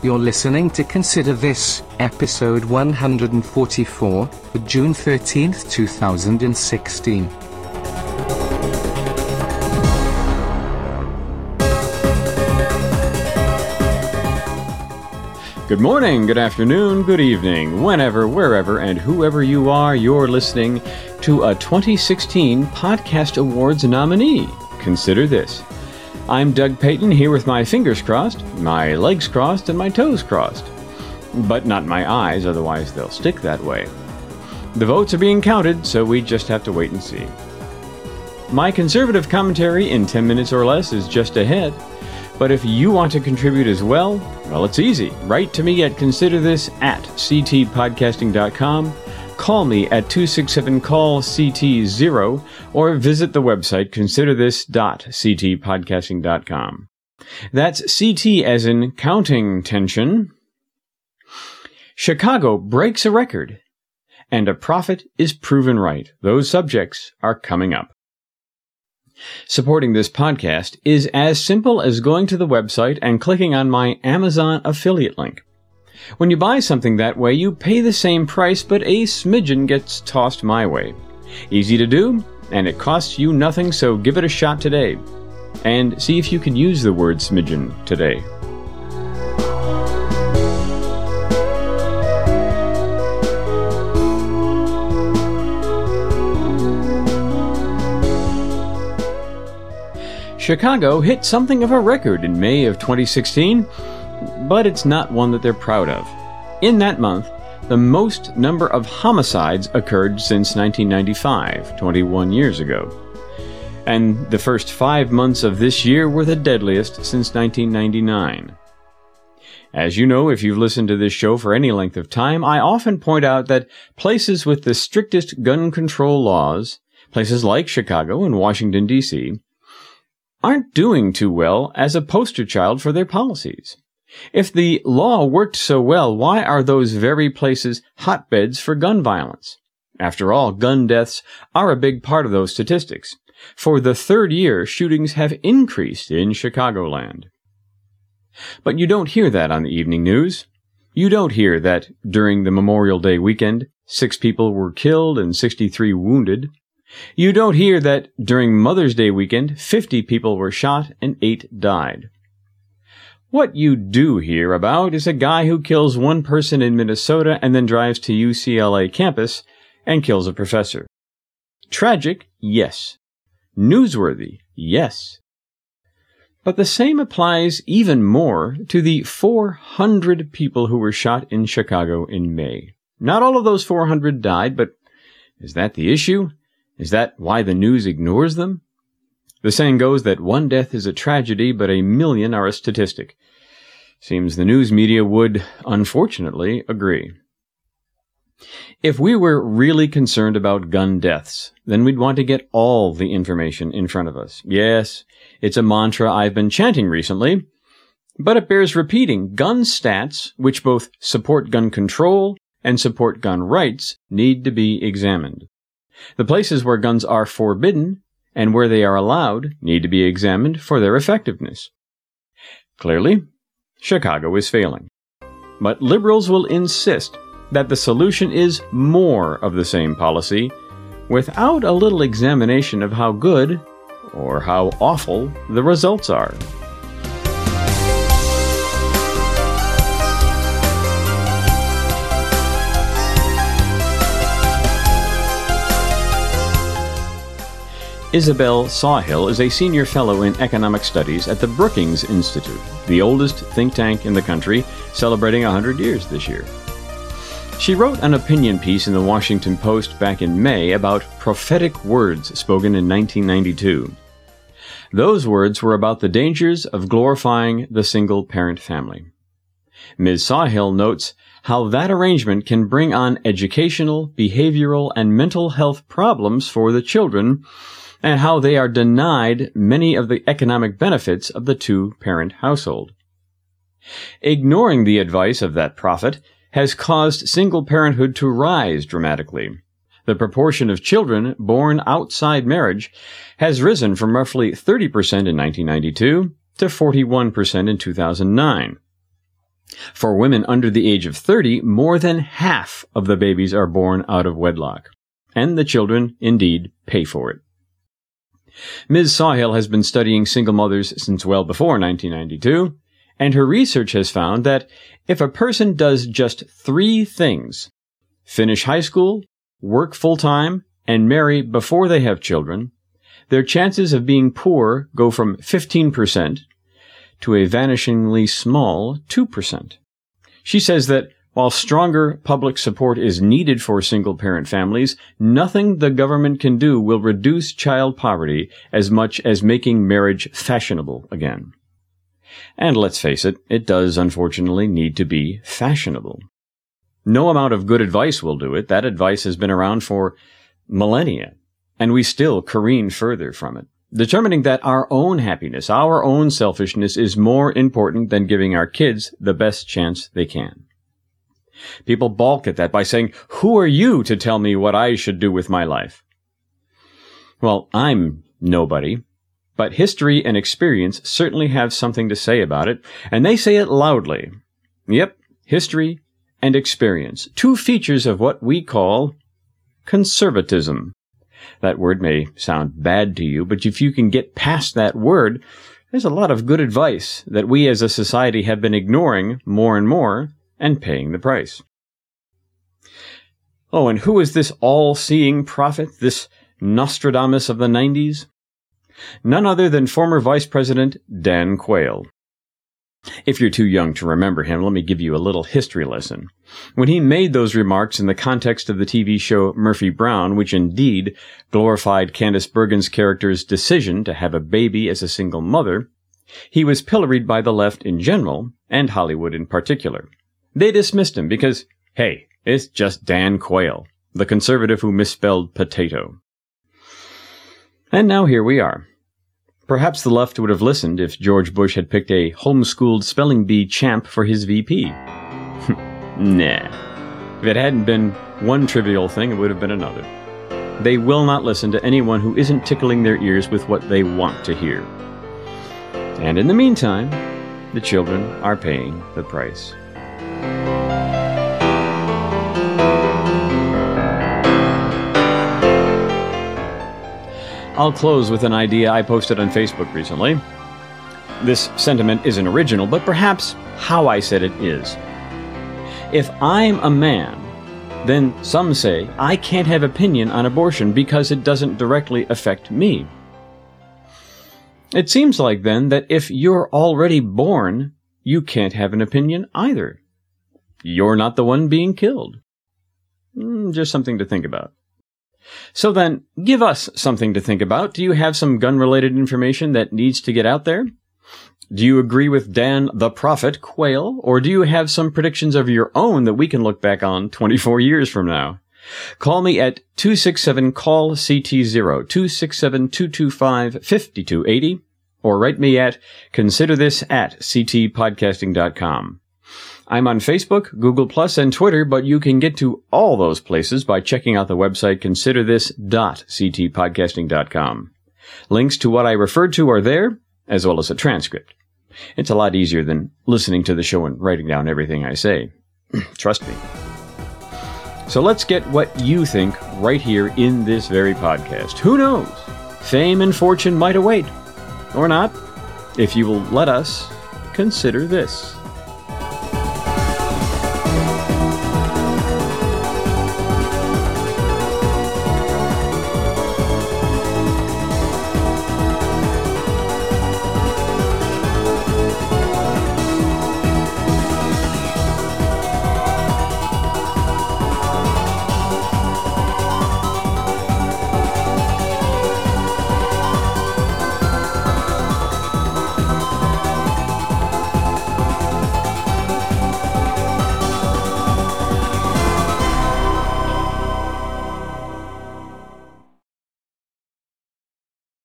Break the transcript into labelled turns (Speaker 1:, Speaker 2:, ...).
Speaker 1: You're listening to Consider This, episode 144, for June 13th, 2016.
Speaker 2: Good morning, good afternoon, good evening, whenever, wherever, and whoever you are, you're listening to a 2016 Podcast Awards nominee. Consider This. I'm Doug Payton, here with my fingers crossed, my legs crossed, and my toes crossed. But not my eyes, otherwise they'll stick that way. The votes are being counted, so we just have to wait and see. My conservative commentary in 10 minutes or less is just ahead. But if you want to contribute as well, it's easy. Write to me at considerthis@ctpodcasting.com. Call me at 267-CALL-CT0 or visit the website considerthis.ctpodcasting.com. That's CT as in counting tension. Chicago breaks a record, and a prophet is proven right. Those subjects are coming up. Supporting this podcast is as simple as going to the website and clicking on my Amazon affiliate link. When you buy something that way, you pay the same price, but a smidgen gets tossed my way. Easy to do, and it costs you nothing, so give it a shot today. And see if you can use the word smidgen today. Chicago hit something of a record in May of 2016, but it's not one that they're proud of. In that month, the most number of homicides occurred since 1995, 21 years ago. And the first 5 months of this year were the deadliest since 1999. As you know, if you've listened to this show for any length of time, I often point out that places with the strictest gun control laws, places like Chicago and Washington, D.C., aren't doing too well as a poster child for their policies. If the law worked so well, why are those very places hotbeds for gun violence? After all, gun deaths are a big part of those statistics. For the third year, shootings have increased in Chicagoland. But you don't hear that on the evening news. You don't hear that during the Memorial Day weekend, 6 people were killed and 63 wounded. You don't hear that during Mother's Day weekend, 50 people were shot and 8 died. What you do hear about is a guy who kills one person in Minnesota and then drives to UCLA campus and kills a professor. Tragic, yes. Newsworthy, yes. But the same applies even more to the 400 people who were shot in Chicago in May. Not all of those 400 died, but is that the issue? Is that why the news ignores them? The saying goes that one death is a tragedy, but a million are a statistic. Seems the news media would, unfortunately, agree. If we were really concerned about gun deaths, then we'd want to get all the information in front of us. Yes, it's a mantra I've been chanting recently, but it bears repeating. Gun stats, which both support gun control and support gun rights, need to be examined. The places where guns are forbidden and where they are allowed need to be examined for their effectiveness. Clearly, Chicago is failing. But liberals will insist that the solution is more of the same policy without a little examination of how good or how awful the results are. Isabel Sawhill is a senior fellow in economic studies at the Brookings Institute, the oldest think tank in the country, celebrating 100 years this year. She wrote an opinion piece in the Washington Post back in May about prophetic words spoken in 1992. Those words were about the dangers of glorifying the single-parent family. Ms. Sawhill notes how that arrangement can bring on educational, behavioral, and mental health problems for the children, and how they are denied many of the economic benefits of the two-parent household. Ignoring the advice of that prophet has caused single parenthood to rise dramatically. The proportion of children born outside marriage has risen from roughly 30% in 1992 to 41% in 2009. For women under the age of 30, more than half of the babies are born out of wedlock. And the children, indeed, pay for it. Ms. Sawhill has been studying single mothers since well before 1992, and her research has found that if a person does just 3 things, finish high school, work full-time, and marry before they have children, their chances of being poor go from 15% to a vanishingly small 2%. She says that while stronger public support is needed for single-parent families, nothing the government can do will reduce child poverty as much as making marriage fashionable again. And let's face it, it does unfortunately need to be fashionable. No amount of good advice will do it. That advice has been around for millennia, and we still careen further from it, determining that our own happiness, our own selfishness is more important than giving our kids the best chance they can. People balk at that by saying, "Who are you to tell me what I should do with my life?" Well, I'm nobody, but history and experience certainly have something to say about it, and they say it loudly. Yep, history and experience, 2 features of what we call conservatism. That word may sound bad to you, but if you can get past that word, there's a lot of good advice that we as a society have been ignoring more and more and paying the price. Oh, and who is this all-seeing prophet, this Nostradamus of the 90s? None other than former Vice President Dan Quayle. If you're too young to remember him, let me give you a little history lesson. When he made those remarks in the context of the TV show Murphy Brown, which indeed glorified Candice Bergen's character's decision to have a baby as a single mother, he was pilloried by the left in general, and Hollywood in particular. They dismissed him because, hey, it's just Dan Quayle, the conservative who misspelled potato. And now here we are. Perhaps the left would have listened if George Bush had picked a homeschooled spelling bee champ for his VP. Nah. If it hadn't been one trivial thing, it would have been another. They will not listen to anyone who isn't tickling their ears with what they want to hear. And in the meantime, the children are paying the price. I'll close with an idea I posted on Facebook recently. This sentiment isn't original, but perhaps how I said it is. If I'm a man, then some say I can't have opinion on abortion because it doesn't directly affect me. It seems like then that if you're already born, you can't have an opinion either. You're not the one being killed. Just something to think about. So then, give us something to think about. Do you have some gun-related information that needs to get out there? Do you agree with Dan the Prophet Quayle, or do you have some predictions of your own that we can look back on 24 years from now? Call me at 267-CALL-CT0, 267-225-5280, or write me at considerthis@ctpodcasting.com. I'm on Facebook, Google+, and Twitter, but you can get to all those places by checking out the website considerthis.ctpodcasting.com. Links to what I referred to are there, as well as a transcript. It's a lot easier than listening to the show and writing down everything I say. Trust me. So let's get what you think right here in this very podcast. Who knows? Fame and fortune might await. Or not, if you will let us consider this.